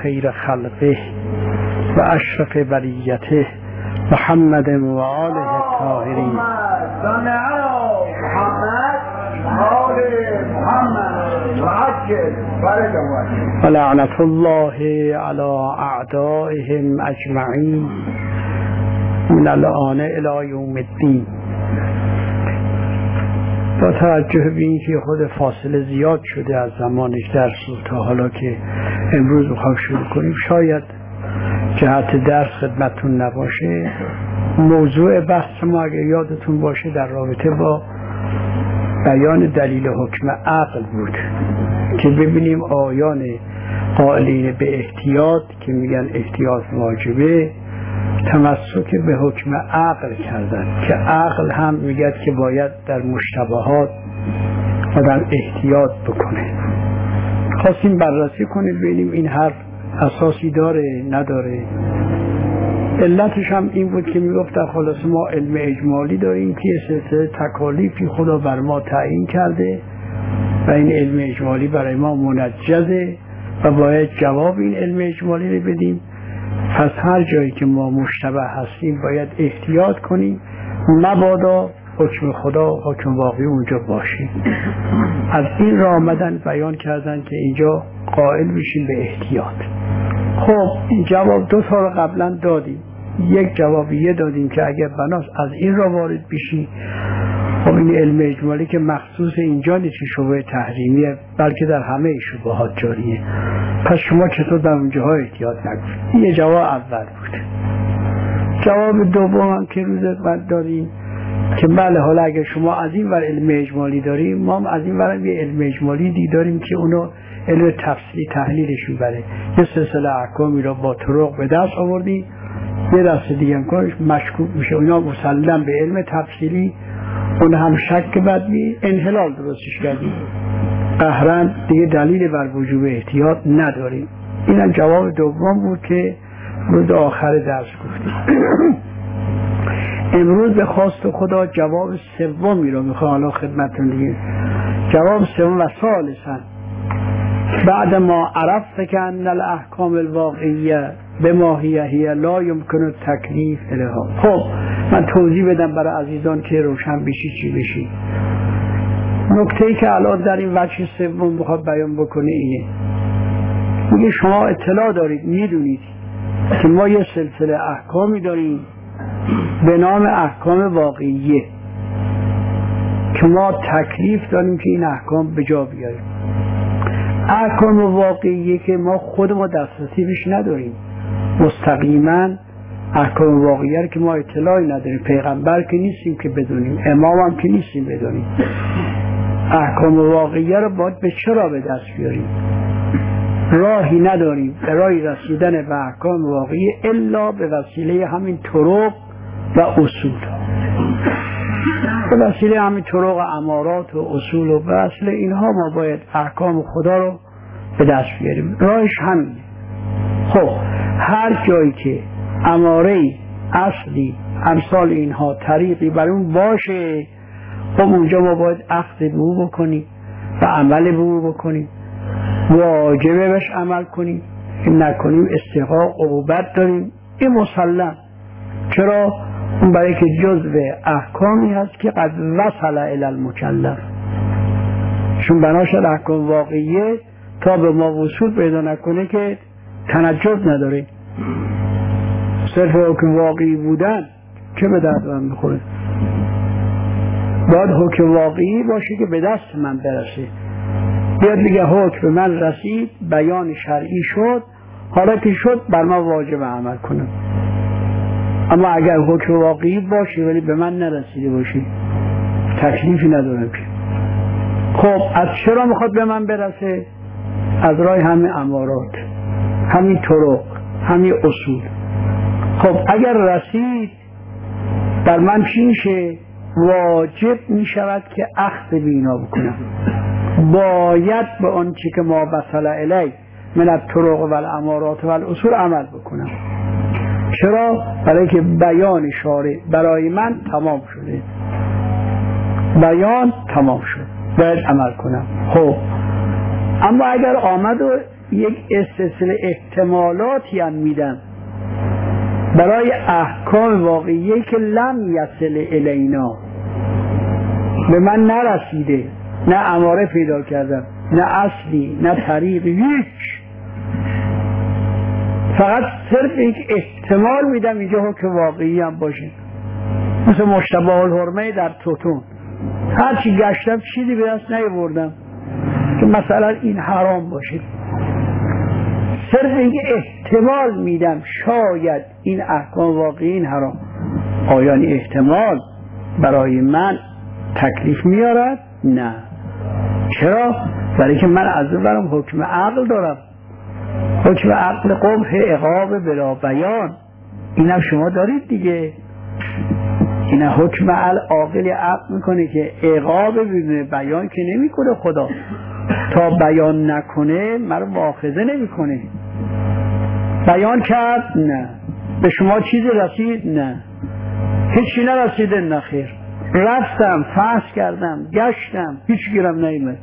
خیر خلقه و اشرف بریته محمد و آله الطاهرین. و لعنت الله علی اعدائهم اجمعین من الآن الی یوم الدین. با توجه به اینکه خود فاصله زیاد شده از زمانش درس تا حالا که امروز بخوام شروع کنیم، شاید جهت درس خدمتون نباشه. موضوع بحث ما اگر یادتون باشه در رابطه با بیان دلیل حکم عقل بود که ببینیم آیان قائلین به احتیاط که میگن احتیاط واجبه تمسک به حکم عقل کردن که عقل هم میگه که باید در مشتبهات آدم احتیاط بکنه. خواستیم بررسی کنیم ببینیم این حرف اساسی داره نداره. علتش هم این بود که میگفت در خلاصه ما علم اجمالی داریم که سلسله تکالیفی خدا بر ما تعیین کرده و این علم اجمالی برای ما منجزه و باید جواب این علم اجمالی رو بدیم. پس هر جایی که ما مشتبه هستیم باید احتیاط کنیم مبادا حکم خدا حکم واقعی اونجا باشه. از این راه آمدن بیان کردن که اینجا قائل میشیم به احتیاط. خب این جواب دو تا رو قبلا دادیم. یک جوابیه دادیم که اگر بناس از این را وارد بشی، خب این علم اجمالی که مخصوص اینجا نیست که شبهه تحریمیه بلکه در همه شبهات جاریه، پس شما چطور در اونجاها احتیاط نکنید. این یه جواب اول بود. جواب دوم هم که روز بعد دادیم که بله حالا اگر شما از این ور علم اجمالی داریم، ما هم از این ور یه علم اجمالی دی داریم که اونو علم تفصیلی تحلیلش میبره. یه سلسله احکامی را با طرق به دست آوردی، یه دست دیگه هم کنش مشکوک میشه، اونا مسلم به علم تفصیلی، اون هم شک بدی انحلال درستش کردی، قهرن دیگه دلیل بر وجوب احتیاط نداریم. این هم جواب دوم بود که روز آخر درس گفتیم. امروز به خواست خدا جواب سومی رو میخوام حالا خدمتتون دیگه. جواب سوم و ثالثاً بعد ما عرفت که ان الاحکام الواقعیه بما هی لا یمکن التکلیف الها. خب من توضیح بدم برای عزیزان که روشن بشی چی بشی. نکته‌ای که الان در این وجه سوم بخواد بیان بکنه اینه، میگه شما اطلاع دارید میدونید که ما یه سلسله احکامی داریم به نام احکام واقعیه که ما تکلیف داریم که این احکام به جا بیاریم. احکام واقعیه که ما خود ما دسترسی بهش نداریم مستقیما. احکام واقعیه که ما اطلاعی نداریم، پیغمبر که نیستیم که بدونیم، امام هم که نیستیم بدونیم. احکام واقعیه رو باید به چرا به دست بیاریم؟ راهی نداریم برای رسیدن به احکام واقعی الا به وسیله همین طرق و اصول، به وسیله همین طرق امارات و اصول و به وسیله اینها ما باید احکام خدا رو به دست بیاریم. راهش همینه. خب هر جایی که اماره اصلی امثال اینها طریقی بر اون باشه، خب اونجا ما باید اخذ به او بکنیم و عمل به او بکنیم، واجبه بهش عمل کنیم، نکنیم استحقاق عقوبت داریم. این مسلم. چرا؟ اون برای که جزء احکامی هست که قد وصل الی المکلف، چون بناشد احکام واقعیه تا به ما وصول پیدا نکنه که تنجز نداره. صرف حکم واقعی بودن چه به درد من میخوره؟ باید حکم واقعی باشه که به دست من برسه، بیاد بگه حکم من رسید، بیان شرعی شد، حالا که شد بر ما واجب عمل کنم. اما اگر حکم واقعی باشه ولی به من نرسیده باشه تکلیفی ندارم که. خب از چرا میخواد به من برسه؟ از راه همین امارات، همین طرق، همین اصول. خب اگر رسید بر من چی میشه؟ واجب میشود که اخذ به اینا بکنم، باید به آن چی که ما بسل الی من الطرق و الامارات و الاصول عمل بکنم. چرا؟ برای که بیان شارع برای من تمام شده، بیان تمام شد، باید عمل کنم. خب اما اگر آمد و یک سلسله احتمالاتی هم میدم برای احکام واقعی که لم یصل الینا، به من نرسیده، نه اماره پیدا کردم، نه اصلی، نه طریقی، هیچ. فقط صرف یک احتمال میدم اینجا حکم واقعی هم باشه. مثل مشتبه الحرمه در توتون، هرچی گشتم چیزی به دست نیاوردم که مثلا این حرام باشه. صرف یک احتمال میدم شاید این احکام واقعی این حرام. آیا این احتمال برای من تکلیف میارد؟ نه. چرا؟ برای که من از اون برم حکم عقل دارم، حکم عقل قبح عقاب بلا بیان. اینم شما دارید دیگه. این حکم عاقل عقل میکنه که عقاب بدون بیان که نمیکنه خدا. تا بیان نکنه مرا مؤاخذه نمیکنه. بیان کرد؟ نه. به شما چیزی رسید؟ نه. هیچی نرسیده؟ نه خیر. رفتم فحص کردم گشتم هیچ گیرم نیامد.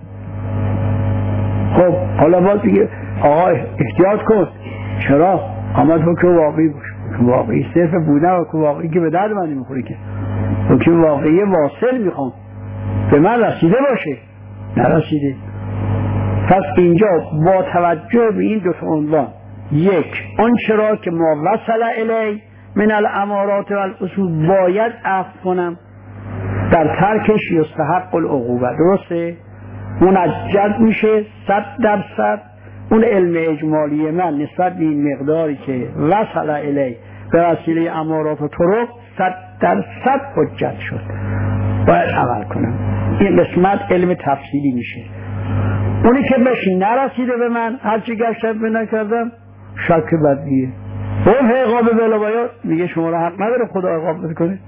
خب حالا باید دیگه آقا احتیاط کن. چرا؟ آمد حکم واقعی باشه. حکم واقعی صرف بودن حکم واقعی که به درد من نمیخوره که. حکم واقعی واصل میخوام به من رسیده باشه. نرسیده. پس اینجا با توجه به این دو تا عنوان، یک آن چرا که ما وصل الی من الامارات و الاصول باید عفو کنم، در ترکش یستحق العقوبه. درسته؟ منجد میشه 100%. اون علم اجمالی من نسبت به این مقداری که وصل الی به وسیله امارات و طرق 100% حجت شد، باید عمل کنم. این قسمت علم تفصیلی میشه. اونی که بهش نرسیده به من هرچی گشتم به نکردم شک بدیه. اون عقاب بلا بیان میگه شما را حق نداره خدا عقاب بکنه.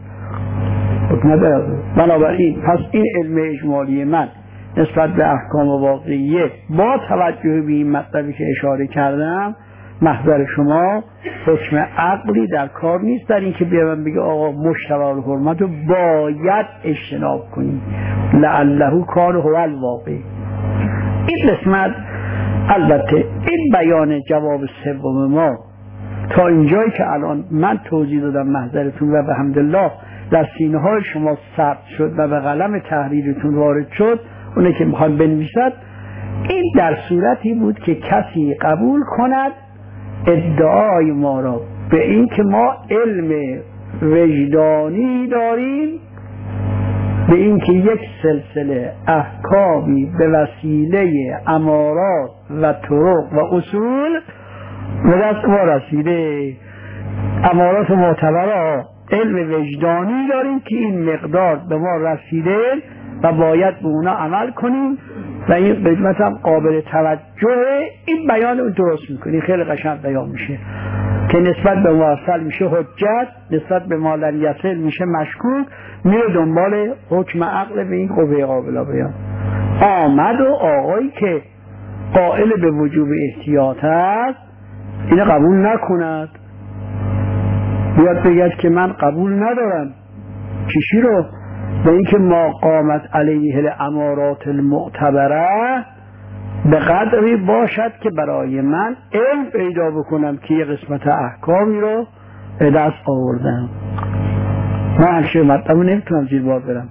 بنابراین پس این علم اجمالی من نسبت به احکام واقعیه با توجه به این مطلبی که اشاره کردم محضر شما حکم عقلی در کار نیست در این که بیان بگه آقا مشتبه الحرمت رو باید اجتناب کنی لعله کان هو الواقع. این قسمت البته این بیان جواب سوم ما تا اینجایی که الان من توضیح دادم محضرتون و به حمدالله در سینه های شما ثبت شد و به قلم تحریرتون وارد شد، اونه که میخواد بنویسد، این در صورتی بود که کسی قبول کند ادعای ما را به این که ما علم وجدانی داریم، به این که یک سلسله احکامی به وسیله امارات و طرق و اصول به دست ما رسیده. امارات معتبرا علم وجدانی داریم که این مقدار به ما رسیده و باید به اونا عمل کنیم و این قسمت هم قابل توجه. این بیان رو درست میکنی خیلی قشنگ بیان میشه که نسبت به موصل میشه حجت، نسبت به ما لن یصل میشه مشکوک، میره دنبال حکم عقل به این قوه قابل بیان. آمد و آقایی که قائل به وجوب احتیاط است اینو قبول نکند، بیاد بگید که من قبول ندارم. چیشی رو؟ به اینکه ما قامت علیه الامارات المعتبره به قدری باشد که برای من علم پیدا بکنم که یه قسمت احکامی رو به دست آوردم. من همشه مطلب نمیتونم زیر بار برم.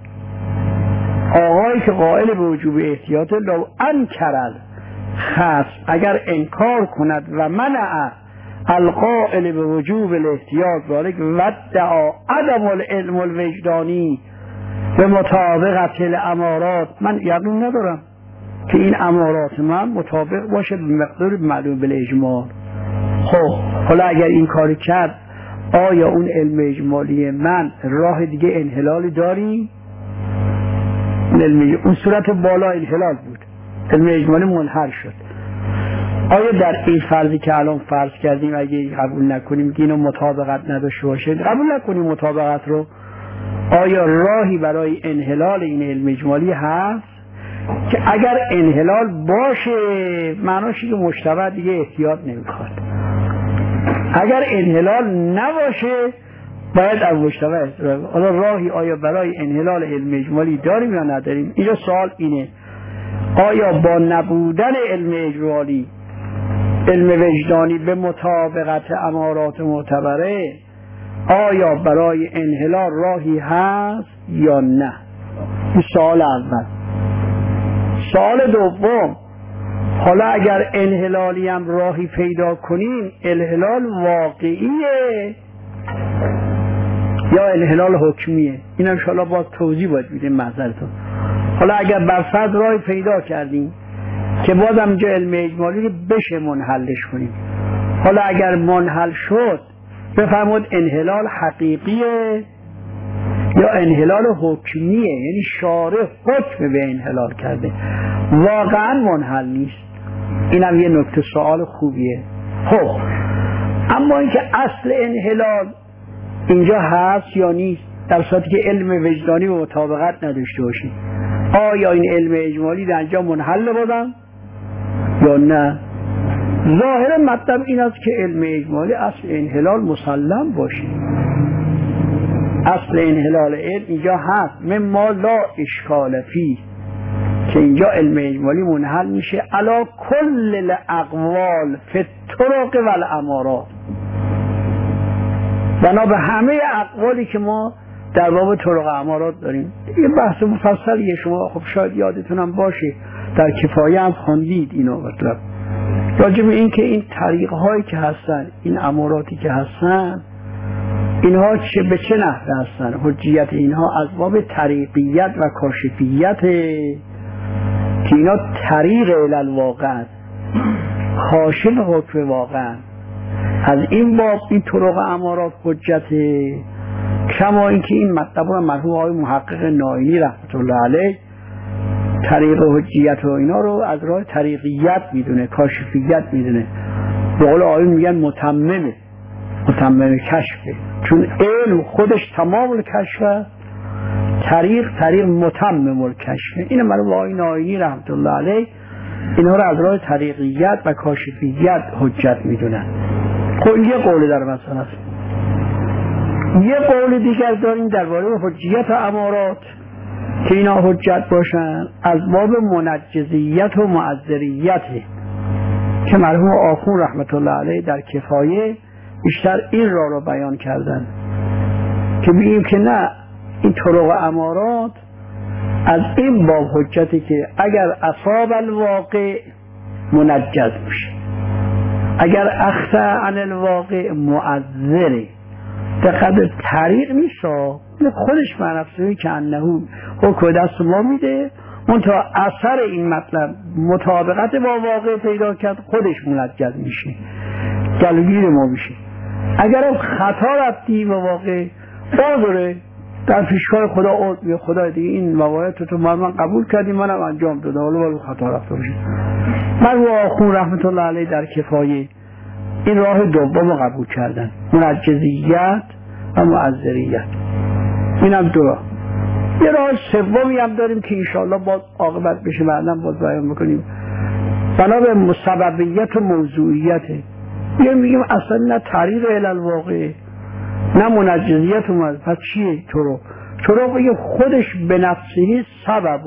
آقایی که قائل به وجوب احتیاط لو انکرد خاص اگر انکار کند و منع القائل به وجوب الاحتیاط ذالک و دعا عدم العلم الوجدانی به مطابقت الامارات، من یقین ندارم که این امارات من مطابق باشه به مقدار معلوم بالاجمال. خب حالا اگر این کاری کرد آیا اون علم اجمالی من راه دیگه انحلالی داریم؟ اون صورت بالا انحلال بود، علم اجمالی منحل شد. آیا در این فرضی که الان فرض کردیم اگه قبول نکنیم که اینو مطابقت نداشته باشه، قبول نکنیم مطابقت رو، آیا راهی برای انحلال این علم اجمالی هست؟ که اگر انحلال باشه معناش که مشتبه دیگه احتیاط نمیخواد. اگر انحلال نباشه باید از مشتبه احتیاط. حالا راهی آیا برای انحلال علم اجمالی داریم یا نداریم؟ اینجا سوال اینه آیا با نبودن علم اجمالی علم وجدانی به مطابقت امارات معتبره، آیا برای انحلال راهی هست یا نه؟ این سوال اول. سوال دوم، حالا اگر انحلالی هم راهی پیدا کنیم، انحلال واقعیه یا انحلال حکمیه؟ این ان شاءالله باز توضیح باید بدیم محضرتون. حالا اگر برفرض راهی پیدا کردیم که بازم اینجا علم اجمالی رو بشه منحلش کنیم، حالا اگر منحل شد بفرمود انحلال حقیقیه یا انحلال حکمیه، یعنی شارع حکم به انحلال کرده، واقعا منحل نیست. اینم یه نکته سوال خوبیه. خب اما اینکه اصل انحلال اینجا هست یا نیست، در صورتی که علم وجدانی و مطابقت نداشته باشیم، آیا این علم اجمالی در اینجا منحل بودن یا نه؟ ظاهر مطلب این است که علم اجمالی اصل انحلال مسلم باشه. اصل انحلال علم اینجا هست، مما لا اشکال فیه، که اینجا علم اجمالی منحل میشه علی کل الاقوال فی الطرق والامارات، بنا به همه اقوالی که ما در باب طرق امارات داریم. یه بحث مفصلیه، شما خب شاید یادتونم باشه در کفایه هم خوندید اینو، مطلب راجع به این که این طریق هایی که هستن، این اماراتی که هستن، اینها به چه نحوه هستن؟ حجیت اینها از باب طریقیت و کاشفیت، که اینا طریق الالواقع، کاشف حکم واقع. از این باب این طرق امارات حجته، کما اینکه این مطلب رو مرحوم آقای محقق نائینی رحمت الله علیه طریق حجیت و اینا رو از راه طریقیت میدونه، کاشفیت میدونه. به قول آقایون میگن متمم کشفه، چون علم خودش تمام الکشفه، طریق متمم الکشفه. این مرحوم آقای نائینی رحمت الله علیه اینها رو از راه طریقیت و کاشفیت حجت میدونن. خب یه قول در مثلا است. یه قول دیگر داریم درباره حجیت امارات که اینا حجت باشن از باب منجزیت و معذریت، که مرحوم آخون رحمت الله علیه در کفایه بیشتر این را بیان کردن، که بگیم که نه، این طرق امارات از این باب حجتی که اگر اصاب الواقع منجز میشه، اگر اخطا عن الواقع معذره. دقیقه طریق نیست، خودش معنفسوی که انهو حکم دست ما میده، منتها اثر این مطلب مطابقت با واقع پیدا کرد، خودش منجز میشه، جلوگیر ما میشه. اگر خطا رفتی به واقع بازاره در پیشگاه خدا دیگه این موارد تو من قبول کردیم، منم انجام دادم، حالا خطا رفته باشه. من و آخون رحمت الله علیه در کفایه این راه دوم قبول کردن، منجزیت و معذریت. اینم دو راه. یه راه سومی هم داریم که انشاءالله باز عاقبت بشه بعدا باز بیان میکنیم، بنا به مسببیت و موضوعیت. یه میگیم اصلا نه طریق الالواقع نه منجزیت و معذریت. پس چیه طرق؟ بگیم خودش به نفسه سبب،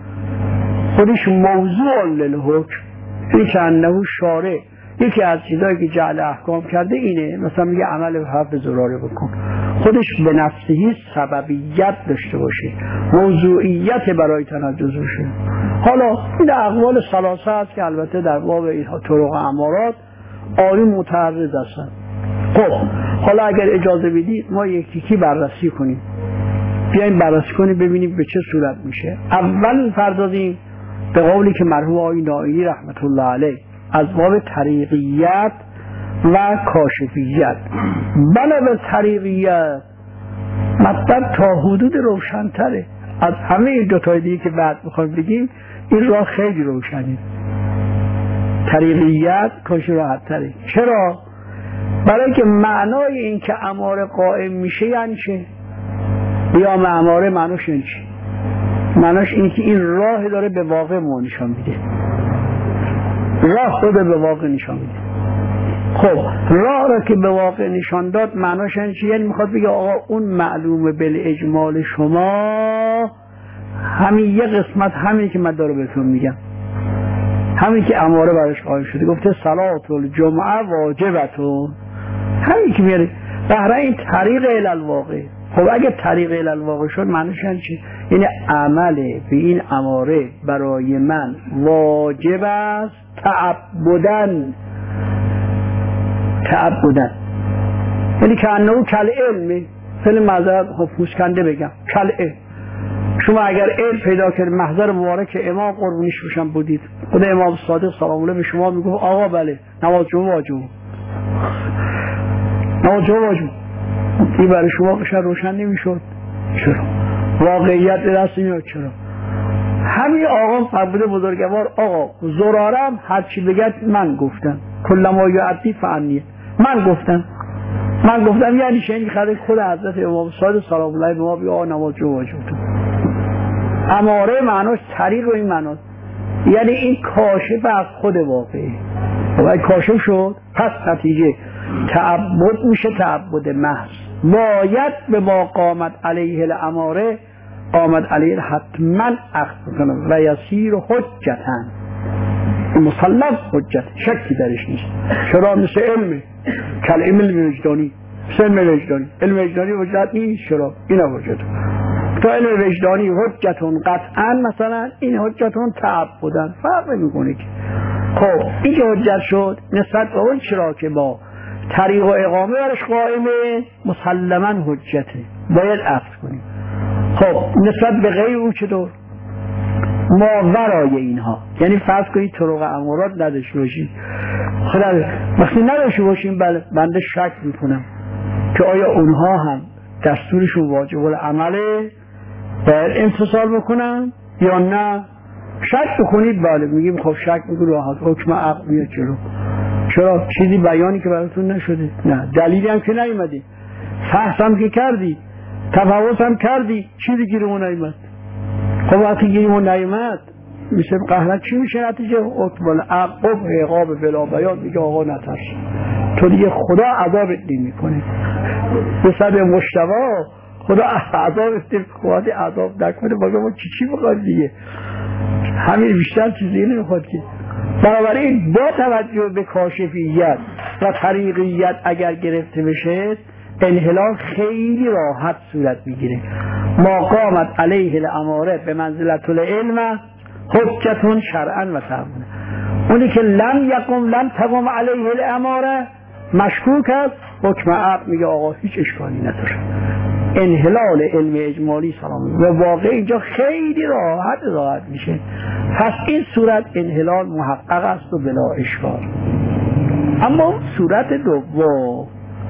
خودش موضوع للحکم، این که انهو شارع یکی از چیزایی که جعل احکام کرده اینه، مثلا میگه عمل حرف زراره بکن، خودش به نفسه سببیت داشته باشه، موضوعیت برای تنجز باشه. حالا این اقوال ثلاثه است که البته در باب اینها طرق امارات عالی متعرض هستن. خب حالا اگر اجازه بدید ما یکی بررسی کنیم، بیایم بررسی کنیم ببینیم به چه صورت میشه. اول پردازیم به قولی که مرحوم آقای نائینی رحمت الله علیه از باب طریقیت و کاشفیت. بنا به طریقیت مطلب تا حدود روشن‌تره از همه این دوتای دیگه که بعد میخوایم بگیم. این راه خیلی روشنه، طریقیت کاش راحت تره. چرا؟ برای که معنای این که اماره قائم میشه یعنی چه؟ قیام اماره معناش یعنی چه؟ معناش این که این راه داره به واقع ما نشان میده، راه خود به واقع نشان میده. خب راه را که به واقع نشان داد معناش یعنی میخواد بگه آقا اون معلومه بالاجمال شما همین یه قسمت، همین که من داره بهتون میگم، همین که اماره برش قائم شده، گفته صلات الجمعه واجبتون، همین که میره بهره این طریق الالواقع. خب اگه طریق الالواقع شد معنیش چی؟ یعنی عمل به این اماره برای من واجب است تعبدن، یعنی که انه کل علمه، خیلی معذرت پوسکنده بگم، کل علم. شما اگر علم پیدا کرد محضر مبارک امام قربونیش بشن بودید، خود امام صادق سلام الله به شما میگفت آقا بله نماز جمعه واجب، نماز جمعه واجب، این برای شما قشن روشن نمیشد. چرا؟ واقعیت به دست میاد. چرا؟ همین آقا فرموده بزرگوار آقا زرارم هر چی بگد من گفتم، کلما یعطی فعنیه، من گفتم یعنی شنید خرید خود حضرت امام صادق سلام الله به ما بگه آقا نماز جمعه واجب. اماره معناش طریق و این معناست، یعنی این کاشف از خود واقعی. و کاشف شد پس نتیجه تعبد میشه تعبد محض، باید به ما قامت علیه الاماره، قامت علیه حتما اخذ کنم و یسیر حجتن، مسلم حجت، شکی درش نیست. چرا؟ مثل علم کل علم وجدانی، مثل علم وجدانی وجدت نیست. چرا؟ این وجد تا علم وجدانی حجتون قطعا، مثلا این حجتون تعبدن، فرق میکنه که خب این که حجت شد نسبت به اون چرا که با طریق و اقامه برش قائمه مسلما حجته، باید عفو کنیم. خب نسبت به غیر او چطور؟ ما ورای اینها، یعنی فرض کنید طرق امارات نداشته باشیم، خدا وقتی نداشته باشیم بنده شک میکنم که آیا اونها هم دستورشون واجب العمله باید امتصال بکنن یا نه. شک بکنید بله، میگیم خب شک میکنید راحت حکم عقل میاد جلو. چرا؟ چیزی بیانی که براتون نشده، نه دلیلی هم که نیومده، فحص هم که کردی، تفاوت هم کردی، چیزی گیرمون نیومد. خب وقتی گیرمون نیومد میشه قهرت چی میشه نتیجه؟ حکم العقل عقاب بلا بیان، میگه آقا نترس، تو دیگه خدا عذابت نمیکنه. به سبب مشتبه خدا عذاب استفقاعات عذاب نکنه، باید ما چی بخواد دیگه، همین بیشتر چیزی نمیخواد که. بنابراین با توجه به کاشفیت و طریقیت اگر گرفته بشه انحلال خیلی راحت صورت میگیره. ما قامت علیه الاماره به منزلت العلم حجتون شرعا و تعمونه. اونی که لم تقم علیه الاماره مشکوک است، حکم عقل میگه آقا هیچ اشکالی نداره. انحلال علم اجمالی سلام و واقع اینجا خیلی راحت میشه. پس این صورت انحلال محقق است و بلا اشکال. اما صورت دوم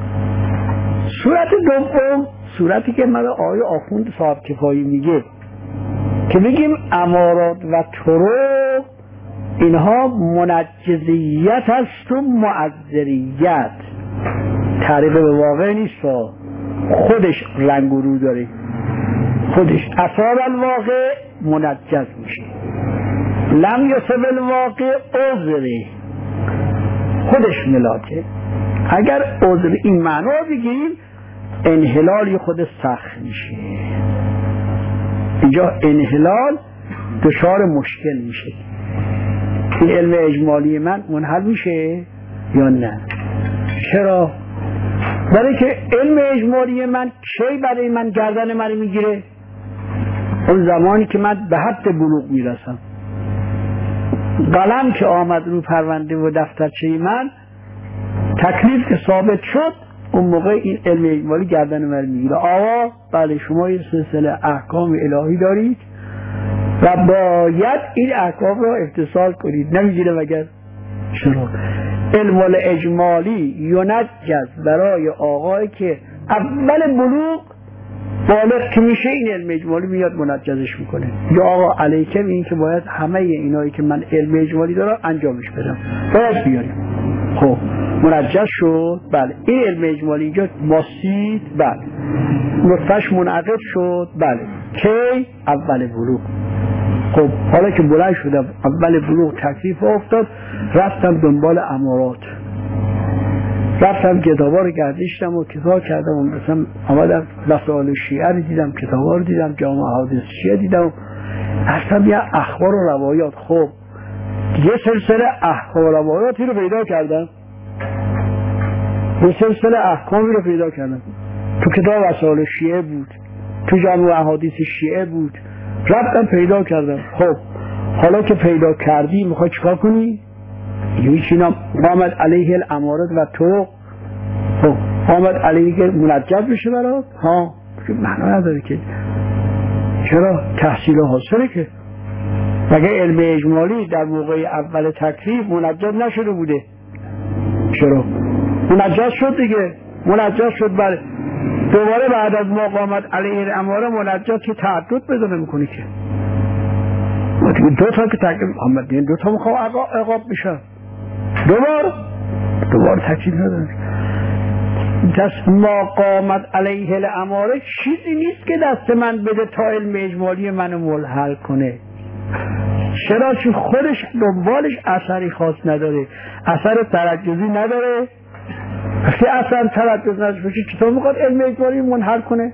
صورتی که من آقای آخوند صاحب کفایی میگه که بگیم امارات و طرق اینها منجزیت است و معذریت، تعریف به واقع نیست، خودش رنگ و رو داره، خودش اصاب الواقع منجز میشه، لم یصب الواقع عذره، خودش ملاکه. اگر عذر این معنا بگیم انحلالی خود سخت میشه، اینجا انحلال دچار مشکل میشه. این علم اجمالی من منحل میشه یا نه؟ چرا؟ برای که علم اجمالی من کی برای من گردن من میگیره؟ اون زمانی که من به حد بلوغ میرسم، قلم که آمد رو پرونده و دفترچه من، تکلیف که ثابت شد، اون موقع این علم اجمالی گردن من میگیره. آقا بله شما یه سلسله احکام الهی دارید و باید این احکام را امتثال کنید، نمیگیره مگر؟ چرا؟ علم اجمالی ینجز برای آقایی که اول بلوغ بالغ که میشه، این علم اجمالی میاد منجزش میکنه، یا آقا علیکم این که باید همه اینایی که من علم اجمالی دارم انجامش بدم، باید بیاریم. خب منجز شد، بله این علم اجمالی اینجا باسید، بله نطفه‌اش منعقد شد، بله کی؟ اول بلوغ. خب حالا که بلند شدم اول بلوغ تکلیف افتاد، رفتم دنبال امارات، رفتم کتابا رو گردشتم و کتاب کردم و مثلا آمدم مسائل شیعه رو دیدم، کتابا رو دیدم، جامع احادیث شیعه دیدم، اصلا یه اخبار و روایات. خب یه سلسله احکام و روایاتی رو پیدا کردم، یه سلسله احکامی رو پیدا کردم تو کتاب وسائل شیعه بود، تو جامع احادیث شیعه بود، رفتم پیدا کردم. خب حالا که پیدا کردی میخوای چیکار کنی؟ یکینا قامت علیه الامارات و تو، خب قامت علیه که منجز بشه برات، ها معنا نداره که. چرا؟ تحصیل حاصله که. مگه علم اجمالی در موقع اول تکلیف منجز نشده بوده؟ چرا؟ منجز شد دیگه، منجز شد. بله دوباره بعد از ما قامت علیه الاماره منجز که تعدد پیدا نمی‌کنه که. دو تا که تکلیف محمد دین دو تا میخوام عقاب بشن، دوباره تکلیف نداره. دست ما قامت علیه الاماره چیزی نیست که دست من بده تا علم اجمالی منو منحل کنه. چرا؟ چون خودش دنبالش اثری خاص نداره، اثر ترجزی نداره. وقتی اثر ترجز نداره باشه چطور میخواد علم اجمالی منحل کنه؟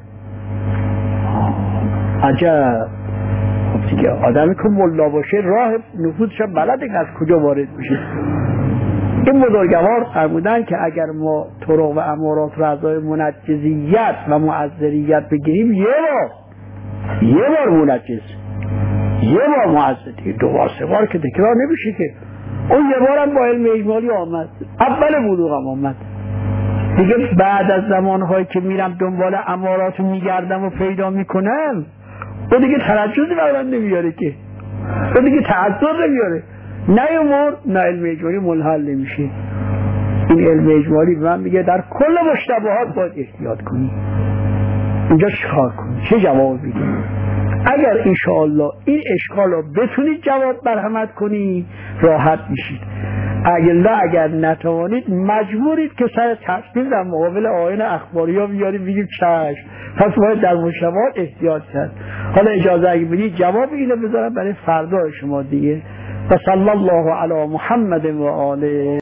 عجب. خب دیگه آدمی که ملا باشه راه نفوذش بلده که از کجا وارد بشه. این بزرگوار فرمودن که اگر ما طرق و امارات رو از منجزیت و معذریت بگیریم یه بار منجز، یه بار معذری، دو بار سه بار که تکرار نمیشه که. اون یه بارم با علم اجمالی آمد، اول بلوغم آمد دیگه. بعد از زمانهایی که میرم دنبال امارات میگردم و پیدا میکنم، او دیگه ترجزی برام نمیاره که، او دیگه تعذر نمیاره. نه علم اجمالی منحل نمیشه. این علم اجمالی به من میگه در کل مشتبهات باید احتیاط کنی. اینجا چیکار کنی؟ چه جواب بدی؟ اگر انشاءالله این اشکال رو بتونید جواب برهمت کنی راحت میشید. اگر نتوانید مجبورید که سر تصمیم در مقابل آیین اخباری ها بیارید بگید چشم، پس باید در مشتبهات احتیاط کرد. حالا اجازه اگه بدید جواب اینو بذارم برای فردا شما دیگه. و صلی الله علی محمد و آله.